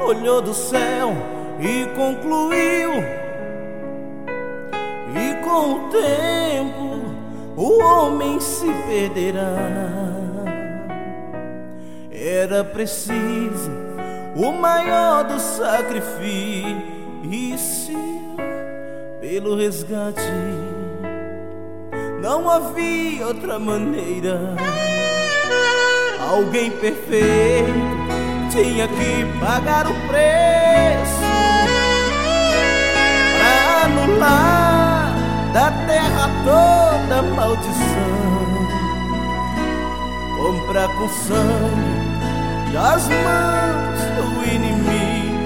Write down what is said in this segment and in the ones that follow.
olhou do céu e concluiu. E com o tempo o homem se perderá. Era preciso o maior dos sacrifícios pelo resgate. Não havia outra maneira. Alguém perfeito tinha que pagar o preço para anular da terra toda maldição. Comprar com sangue das mãos do inimigo,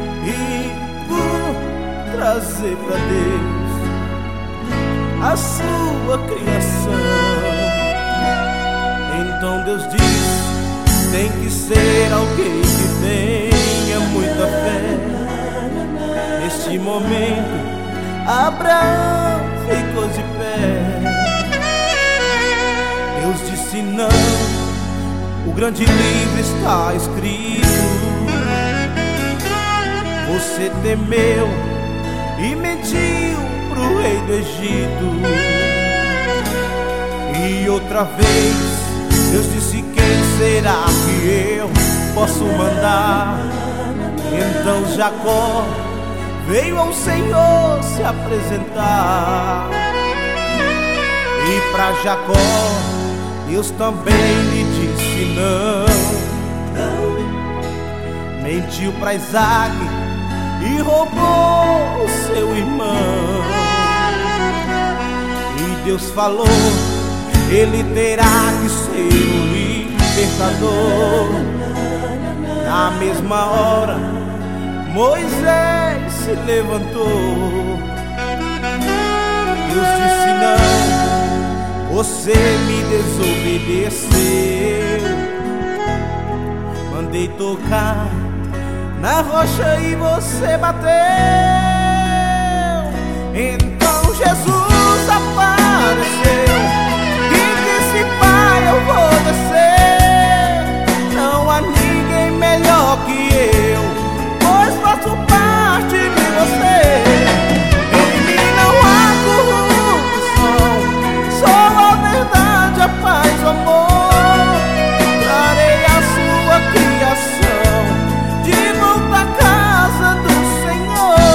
trazer para Deus a sua criação. Então Deus disse: tem que ser alguém que tenha muita fé. Neste momento Abraão ficou de pé. Deus disse: não, o grande livro está escrito. Você temeu e mentiu pro rei do Egito. E outra vez Deus disse: quem será que eu posso mandar? Então Jacó veio ao Senhor se apresentar. E pra Jacó Deus também lhe disse não. Mentiu pra Isaac e roubou o seu irmão. E Deus falou: ele terá que ser o libertador. Na mesma hora Moisés se levantou. Deus disse: não, você me desobedeceu. Mandei tocar na rocha e você bateu. Então Jesus apareceu e disse: pai, eu vou descer. Não há ninguém melhor que eu, pois faço parte de você. Em mim não há corrupção, só a verdade, a paz, o amor. Trarei a sua criação de volta à casa do Senhor.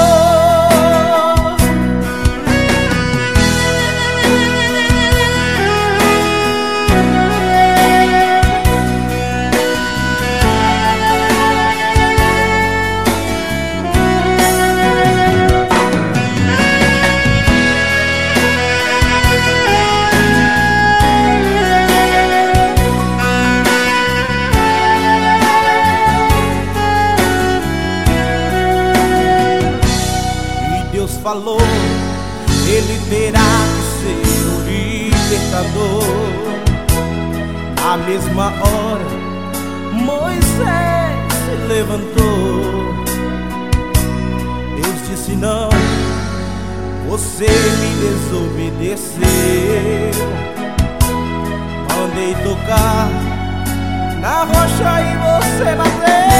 Falou, ele terá que ser o libertador. À mesma hora Moisés se levantou. Deus disse: não, você me desobedeceu. Mandei tocar na rocha e você bateu.